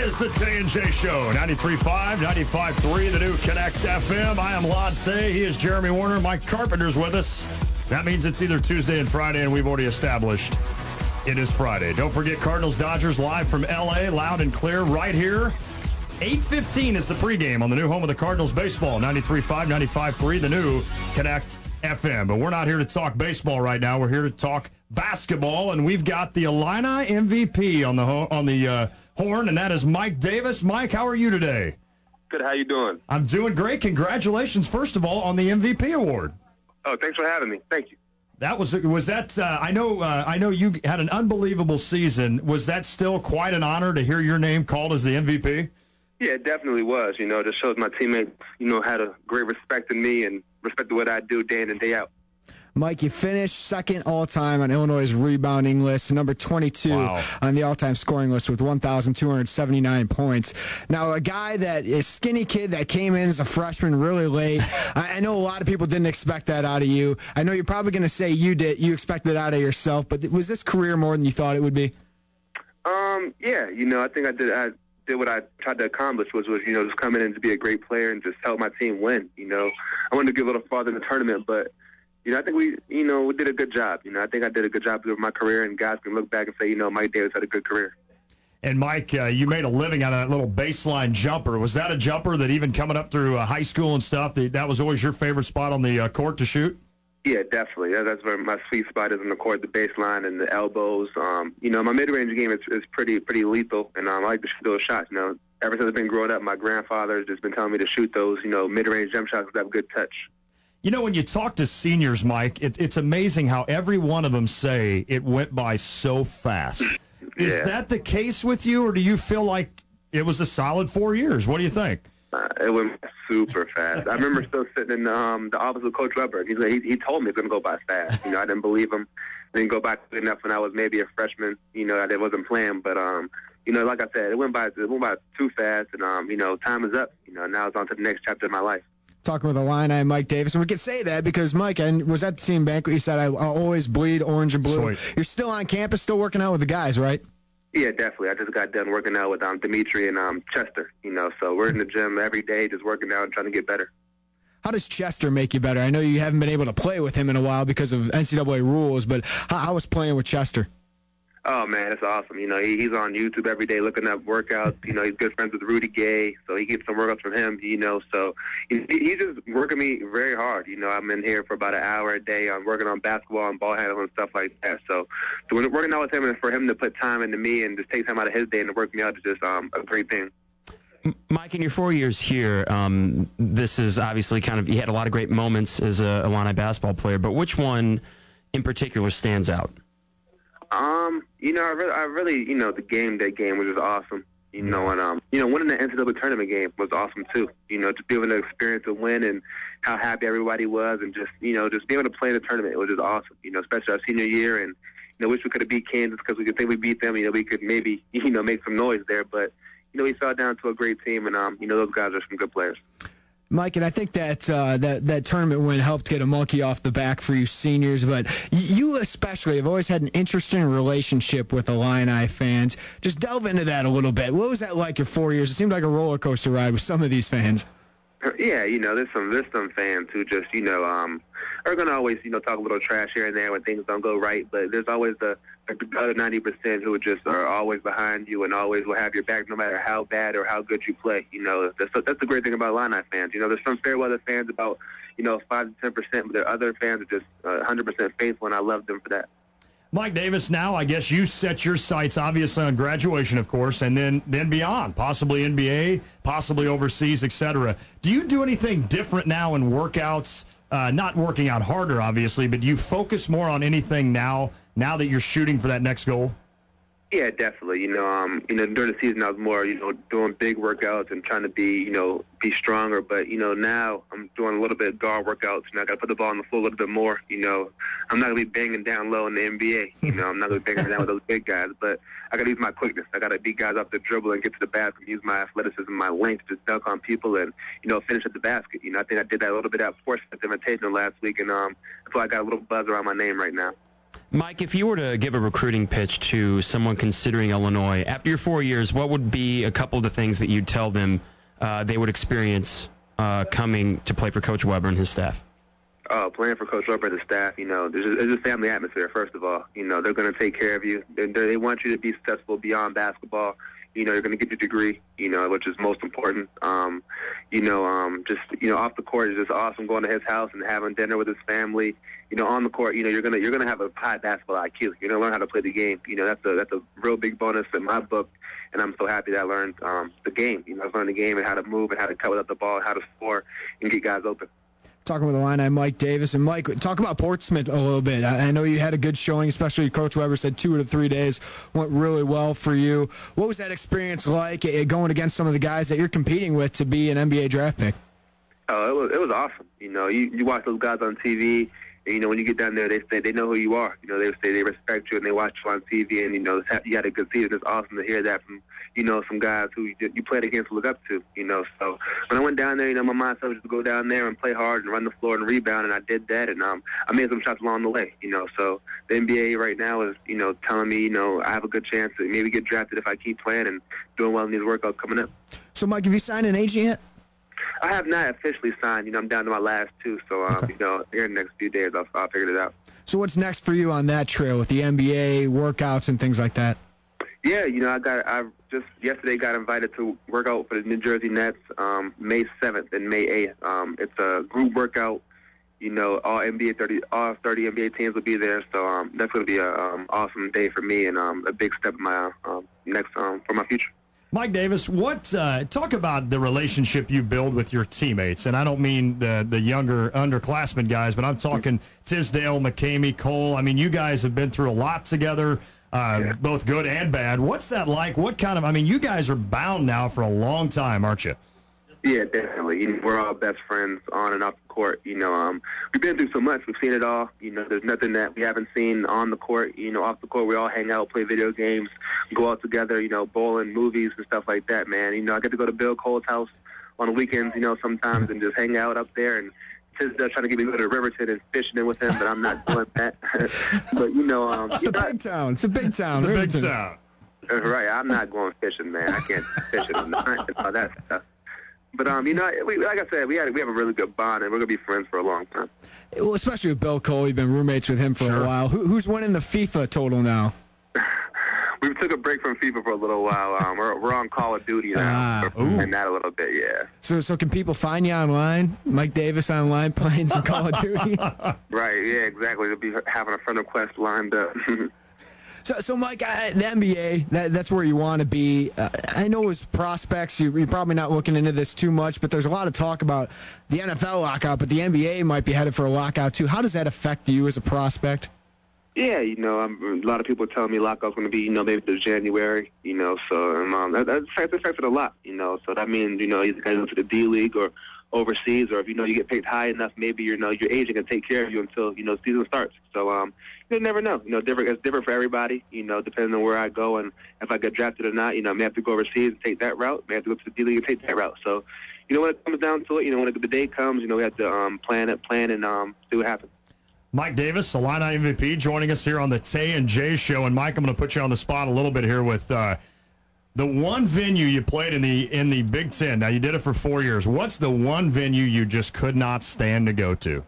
is the J&J Show, 93.5, 95.3, the new Connect FM. I am Lod Say. He is Jeremy Warner. Mike Carpenter's with us. That means it's either Tuesday and Friday, and we've already established it is Friday. Don't forget Cardinals-Dodgers live from L.A., loud and clear, right here. 8:15 is the pregame on the new home of the Cardinals baseball, 93.5, 95.3, the new Connect FM. But we're not here to talk baseball right now. We're here to talk basketball, and we've got the Illini MVP on the horn, and that is Mike Davis. Mike, how are you today? Good. How you doing? I'm doing great. Congratulations, first of all, on the MVP award. Oh, thanks for having me. Thank you. That was that. I know you had an unbelievable season. Was that still quite an honor to hear your name called as the MVP? Yeah, it definitely was. You know, it just shows my teammates, had a great respect in me and respect to what I do day in and day out. Mike, you finished second all-time on Illinois' rebounding list, number 22 on the all-time scoring list with 1,279 points. Now, a guy that is skinny kid that came in as a freshman really late. I know a lot of people didn't expect that out of you. I know you're probably going to say you expected it out of yourself, but was this career more than you thought it would be? Yeah, I think I did what I tried to accomplish was just come in and to be a great player and just help my team win. I wanted to get a little farther in the tournament, but I think we did a good job. I think I did a good job with my career, and guys can look back and say, Mike Davis had a good career. And Mike, you made a living out of that little baseline jumper. Was that a jumper that even coming up through high school and stuff, that was always your favorite spot on the court to shoot? Yeah, definitely. That's where my sweet spot is on the court, the baseline and the elbows. My mid-range game is pretty lethal, and I like to shoot those shots. Ever since I've been growing up, my grandfather has just been telling me to shoot those, mid-range jump shots that have good touch. When you talk to seniors, Mike, it's amazing how every one of them say it went by so fast. Is that the case with you, or do you feel like it was a solid 4 years? What do you think? It went super fast. I remember still sitting in the office with Coach Weber. He told me it's going to go by fast. I didn't believe him. I didn't go back good enough when I was maybe a freshman. I wasn't playing. But, like I said, it went by too fast. And, time is up. Now it's on to the next chapter of my life. Talking with Illini, Mike Davis. And we can say that because, Mike, I was at the team banquet. You said, I'll always bleed orange and blue. Sweet. You're still on campus, still working out with the guys, right? Yeah, definitely. I just got done working out with Dimitri and Chester, so we're in the gym every day just working out and trying to get better. How does Chester make you better? I know you haven't been able to play with him in a while because of NCAA rules, but how was playing with Chester? Oh, man, it's awesome. He's on YouTube every day looking up workouts. He's good friends with Rudy Gay, so he gets some workouts from him, So he's just working me very hard. I'm in here for about an hour a day. I'm working on basketball and ball handling and stuff like that. So when working out with him and for him to put time into me and just take time out of his day and to work me out is just a great thing. Mike, in your 4 years here, this is obviously you had a lot of great moments as a Illini basketball player, but which one in particular stands out? I really, the that game was just awesome. And winning the NCAA tournament game was awesome too. Just being able to experience a win and how happy everybody was, and just being able to play in the tournament, it was just awesome. Especially our senior year, and wish we could have beat Kansas because we could think we beat them. We could maybe make some noise there, but we fell down to a great team, and those guys are some good players. Mike, and I think that that tournament win helped get a monkey off the back for you seniors, but you especially have always had an interesting relationship with Illini fans. Just delve into that a little bit. What was that like your 4 years? It seemed like a roller coaster ride with some of these fans. Yeah, there's some fans who just, are going to always, talk a little trash here and there when things don't go right, but there's always the other 90% who just are always behind you and always will have your back no matter how bad or how good you play. That's the great thing about Illini fans. There's some fair weather fans about, 5 to 10%, but there are other fans that are just 100% faithful, and I love them for that. Mike Davis, now I guess you set your sights obviously on graduation, of course, and then beyond, possibly NBA, possibly overseas, etc. Do you do anything different now in workouts? Not working out harder, obviously, but do you focus more on anything now that you're shooting for that next goal? Yeah, definitely. During the season I was more, doing big workouts and trying to be stronger. But, now I'm doing a little bit of guard workouts. I got to put the ball on the floor a little bit more. I'm not going to be banging down low in the NBA. I'm not going to be banging down with those big guys. But I got to use my quickness. I got to beat guys off the dribble and get to the basket, use my athleticism, my length to just dunk on people and, finish at the basket. I think I did that a little bit at Sports Invitational last week, and I feel like I got a little buzz around my name right now. Mike, if you were to give a recruiting pitch to someone considering Illinois, after your 4 years, what would be a couple of the things that you'd tell them they would experience coming to play for Coach Weber and his staff? Playing for Coach Weber and his staff, there's a family atmosphere, first of all. They're going to take care of you. They want you to be successful beyond basketball. You're going to get your degree, which is most important. Off the court is just awesome going to his house and having dinner with his family. On the court, you're going to have a high basketball IQ. You're going to learn how to play the game. That's a real big bonus in my book, and I'm so happy that I learned the game. I learned the game and how to move and how to cut without the ball, how to score and get guys open. Talking with Illini, Mike Davis. And Mike, talk about Portsmouth a little bit. I know you had a good showing, especially Coach Weber said 2 to 3 days went really well for you. What was that experience like going against some of the guys that you're competing with to be an NBA draft pick? Oh, it was awesome. You watch those guys on TV. And, when you get down there, they know who you are. They say they respect you and they watch you on TV. And you had a good season. It's awesome to hear that from some guys who you played against, look up to. So when I went down there, my mindset was to go down there and play hard and run the floor and rebound, and I did that. And I made some shots along the way. So the NBA right now is telling me I have a good chance to maybe get drafted if I keep playing and doing well in these workouts coming up. So Mike, have you signed an agent yet? I have not officially signed. I'm down to my last 2, so okay. Here in the next few days, I'll figure it out. So what's next for you on that trail with the NBA workouts and things like that? Yeah, I just yesterday got invited to work out for the New Jersey Nets May 7th and May 8th. It's a group workout. All 30 NBA teams will be there, so that's going to be an awesome day for me and a big step in my next for my future. Mike Davis, talk about the relationship you build with your teammates, and I don't mean the younger underclassmen guys, but I'm talking Tisdale, McCamey, Cole. I mean, you guys have been through a lot together, both good and bad. What's that like? You guys are bound now for a long time, aren't you? Yeah, definitely. We're all best friends on and off the court. We've been through so much. We've seen it all. There's nothing that we haven't seen on the court. Off the court, we all hang out, play video games, go out together, bowling, movies, and stuff like that, man. I get to go to Bill Cole's house on the weekends, sometimes and just hang out up there. And Tisdale trying to get me to go to Riverton and fishing in with him, but I'm not doing that. But, it's a big town. It's a big town. The Riverton. big town. Right. I'm not going fishing, man. I can't fish in the night and all that stuff. But, like I said, we have a really good bond, and we're going to be friends for a long time. Well, especially with Bill Cole. You've been roommates with him for a while. Who's winning the FIFA total now? We took a break from FIFA for a little while. We're on Call of Duty now. And that a little bit, yeah. So can people find you online? Mike Davis online playing some Call of Duty? Right, yeah, exactly. They'll be having a friend request lined up. So Mike, the NBA, that's where you want to be. I know as prospects, you're probably not looking into this too much, but there's a lot of talk about the NFL lockout, but the NBA might be headed for a lockout too. How does that affect you as a prospect? Yeah, a lot of people are telling me lockout's going to be, maybe this January, so that affects it a lot, So that means, you got to go to the D League or overseas, or if you get paid high enough, maybe your agent can take care of you until season starts. So you never know. It's different for everybody. Depending on where I go and if I get drafted or not. May have to go overseas and take that route. May have to go to the D League and take that route. So when it comes down to it, when the day comes, we have to plan and see what happens. Mike Davis, Illini MVP, joining us here on the Tay and Jay Show. And Mike, I'm going to put you on the spot a little bit here with the one venue you played in the Big Ten. Now, you did it for 4 years. What's the one venue you just could not stand to go to?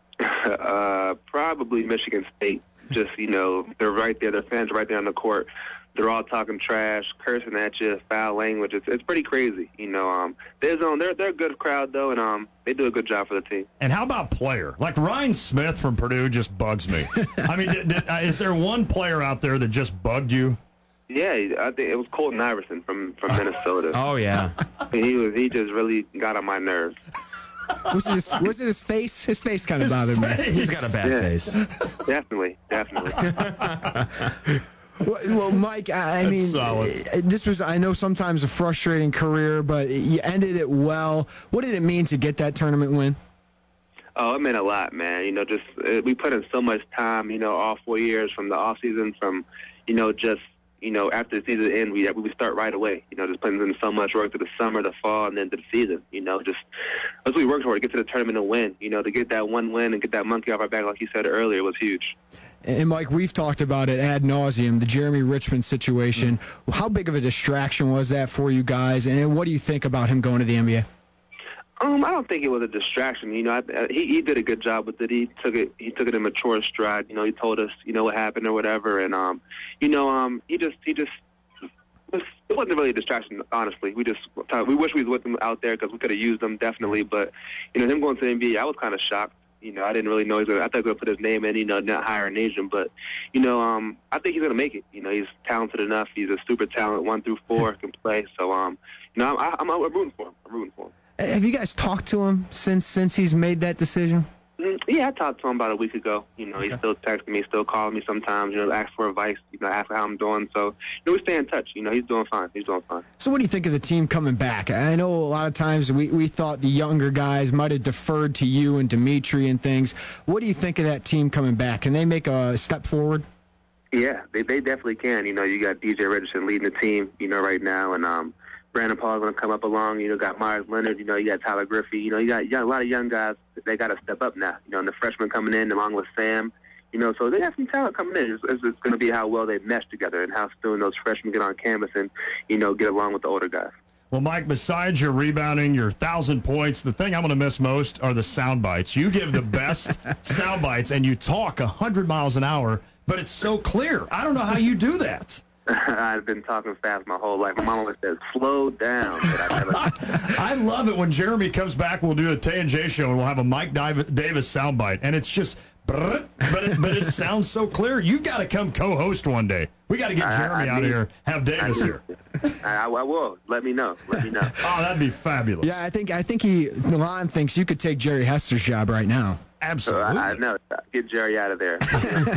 Probably Michigan State. Just, they're right there. The fans are right there on the court. They're all talking trash, cursing at you, foul language. It's pretty crazy. They're a good crowd, though, and they do a good job for the team. And how about player? Like Ryan Smith from Purdue just bugs me. I mean, is there one player out there that just bugged you? Yeah, I think it was Colton Iverson from Minnesota. Oh, yeah. He just really got on my nerves. Was it his face? His face kind of bothered me. He's got a bad face. Definitely. Well, Mike, I mean, this was, I know, sometimes a frustrating career, but you ended it well. What did it mean to get that tournament win? Oh, it meant a lot, man. We put in so much time, all 4 years from the off season, from, after the season end, we would start right away. Just putting in so much work to the summer, the fall, and then to the season. Just that's what we worked for, to get to the tournament and win. To get that one win and get that monkey off our back, like you said earlier, was huge. And, Mike, we've talked about it ad nauseum, the Jeremy Richmond situation. How big of a distraction was that for you guys, and what do you think about him going to the NBA? I don't think it was a distraction. You know, he did a good job with it. He took it in mature stride. You know, he told us, you know, what happened or whatever, and it wasn't really a distraction, honestly. We wish we was with him out there because we could have used him definitely. But you know, him going to the NBA, I was kind of shocked. You know, I didn't really know I thought he was going to put his name in, you know, not hire an agent. But you know, I think he's going to make it. You know, he's talented enough. He's a super talent, 1 through 4 can play. So you know, I'm rooting for him. I'm rooting for him. Have you guys talked to him since he's made that decision? Yeah, I talked to him about a week ago. You know, he still texting me, still calling me sometimes, you know, ask for advice, you know, ask how I'm doing. So, you know, we stay in touch. You know, he's doing fine. He's doing fine. So what do you think of the team coming back? I know a lot of times we thought the younger guys might have deferred to you and Dimitri and things. What do you think of that team coming back? Can they make a step forward? Yeah, they definitely can. You know, you got DJ Richardson leading the team, you know, right now, and Brandon Paul's going to come up along. You know, got Myers Leonard. You know, you got Tyler Griffey. You know, you got a lot of young guys. They got to step up now. You know, and the freshmen coming in along with Sam. You know, so they have some talent coming in. It's going to be how well they mesh together and how soon those freshmen get on campus and, you know, get along with the older guys. Well, Mike, besides your rebounding, your 1,000 points, the thing I'm going to miss most are the sound bites. You give the best sound bites, and you talk 100 miles an hour, but it's so clear. I don't know how you do that. I've been talking fast my whole life. My mom always says, slow down. But I love it when Jeremy comes back. We'll do a Tay and Jay show, and we'll have a Mike Davis soundbite, and it's just, but it sounds so clear. You've got to come co-host one day. We got to get Jeremy out of here, have Davis here. I will. Let me know. Oh, that'd be fabulous. Yeah, I think Milan thinks you could take Jerry Hester's job right now. Absolutely. I know. Get Jerry out of there.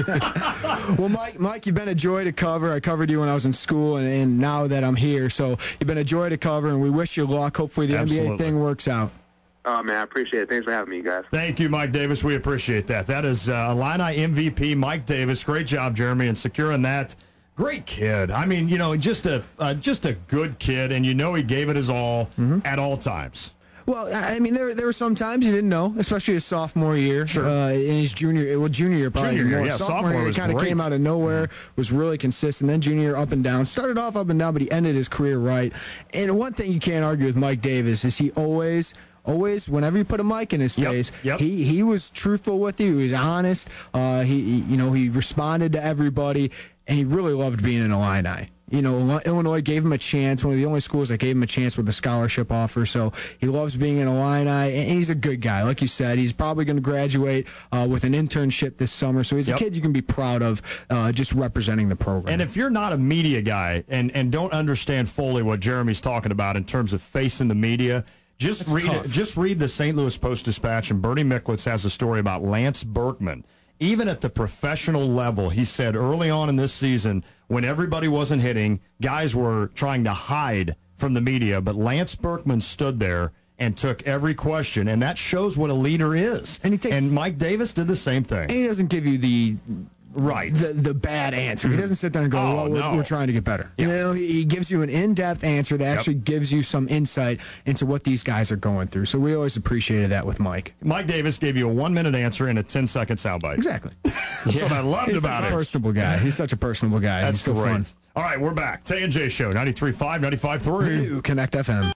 Well, Mike, you've been a joy to cover. I covered you when I was in school, and now that I'm here, so you've been a joy to cover, and we wish you luck. Hopefully the NBA thing works out. Oh, man, I appreciate it. Thanks for having me, guys. Thank you, Mike Davis. We appreciate that. That is Illini MVP Mike Davis. Great job, Jeremy, in securing that. Great kid. I mean, you know, just a good kid, and you know he gave it his all at all times. Well, I mean, there were some times you didn't know, especially his sophomore year. Sure. In his junior year probably junior more. Year, yeah. Sophomore year was kind of great. came out of nowhere, was really consistent. Then junior year up and down. Started off up and down, but he ended his career right. And one thing you can't argue with Mike Davis is he always, whenever you put a mic in his face, he was truthful with you. He was honest. He responded to everybody, and he really loved being an Illini. You know, Illinois gave him a chance, one of the only schools that gave him a chance with a scholarship offer. So he loves being an Illini, and he's a good guy. Like you said, he's probably going to graduate with an internship this summer. So he's a kid you can be proud of just representing the program. And if you're not a media guy and don't understand fully what Jeremy's talking about in terms of facing the media, just read the St. Louis Post-Dispatch, and Bernie Miklitz has a story about Lance Berkman. Even at the professional level, he said early on in this season, when everybody wasn't hitting, guys were trying to hide from the media, but Lance Berkman stood there and took every question, and that shows what a leader is. And Mike Davis did the same thing. And he doesn't give you the bad answer. He doesn't sit there and go, we're trying to get better. Yeah. You know, he gives you an in-depth answer that actually gives you some insight into what these guys are going through. So we always appreciated that with Mike. Mike Davis gave you a 1-minute answer in a 10-second soundbite. Exactly. That's what I loved about it. He's such a personable guy. He's such a personable guy. That's so great. fun. All right, we're back. Tay and Jay Show, 93.5, 95.3. Connect FM.